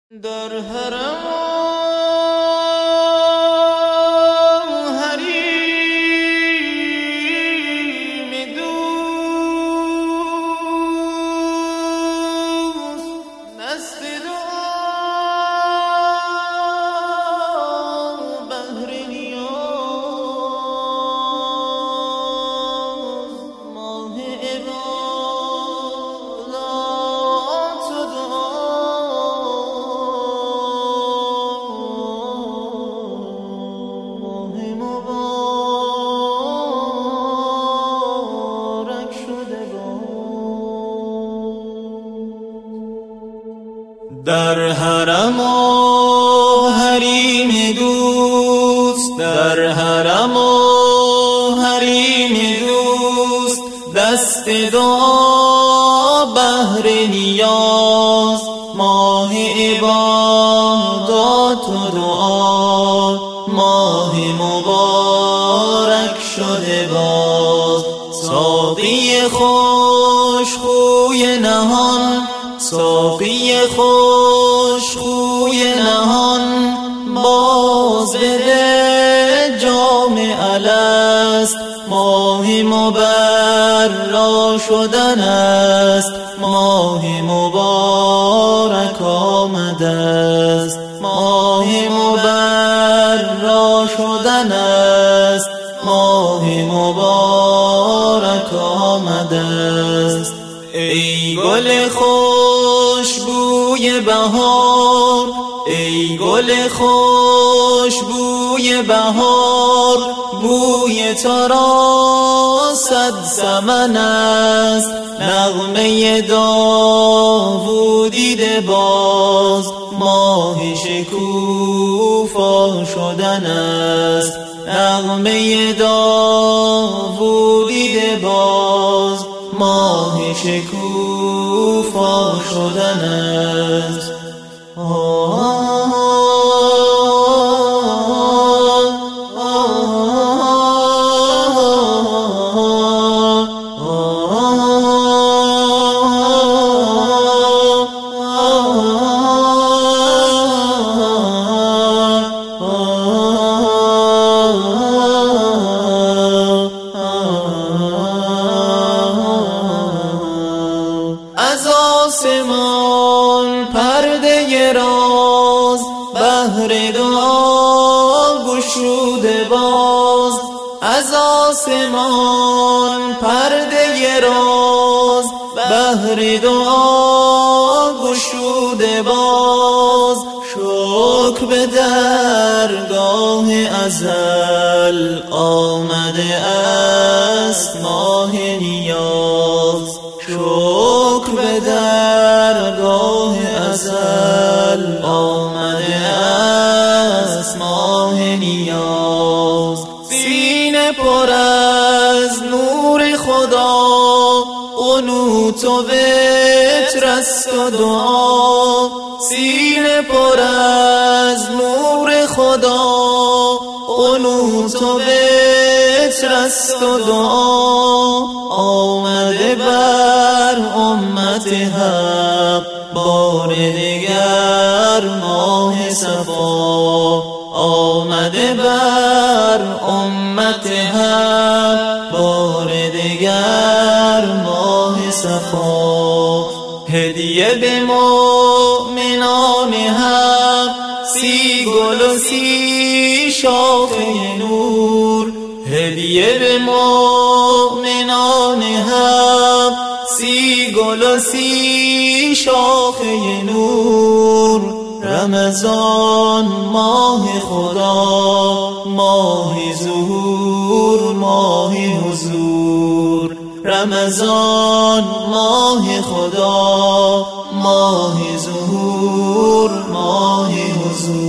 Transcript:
در حرم حریم دوست دست دعا بهر نیاز ماه عبادات و دعا در حرم و حریم دوست در حرم و حریم دوست دست دعا بهر نیاز ماه عبادات و دعا ماه مبارک شده باز ساقی خوش خوی نهان ساقی خوش خوی نهان باز بده جام الست ماه مبرا شدن است ماه مبارک آمده است ماه مبرا شدن است ماه مبارک آمده است ای گل خوشبوی بهار ای گل خوشبوی بهار بوی تو را صد سمن است نغمه داوودی ده باز ماه شکوفا شدن است نغمه داوودی ده باز ماه شکوفا شدن است از آسمان پرده راز بهر دعا گشوده باز از آسمان پرده راز بهر دعا گشوده باز شکر به درگاه ازل آمده است ماه نیاز شکر به درگاه ازل آمده است ماه نیاز سینه پر از نور خدا قنوت و وتر است و دعا سینه پر از نور خدا قنوت و وتر است و دعا آمده بر امت حق بار دیگر ماه صفا آمده بر امت حق بار دیگر ماه صفا هدیه به مؤمنان حق سی گل و سی شاخه نور هدیه به مؤمنان حق سی گل و سی شاخه نور رمضان ماه خدا ماه ظهور ماه حضور رمضان ماه خدا ماه ظهور ماه حضور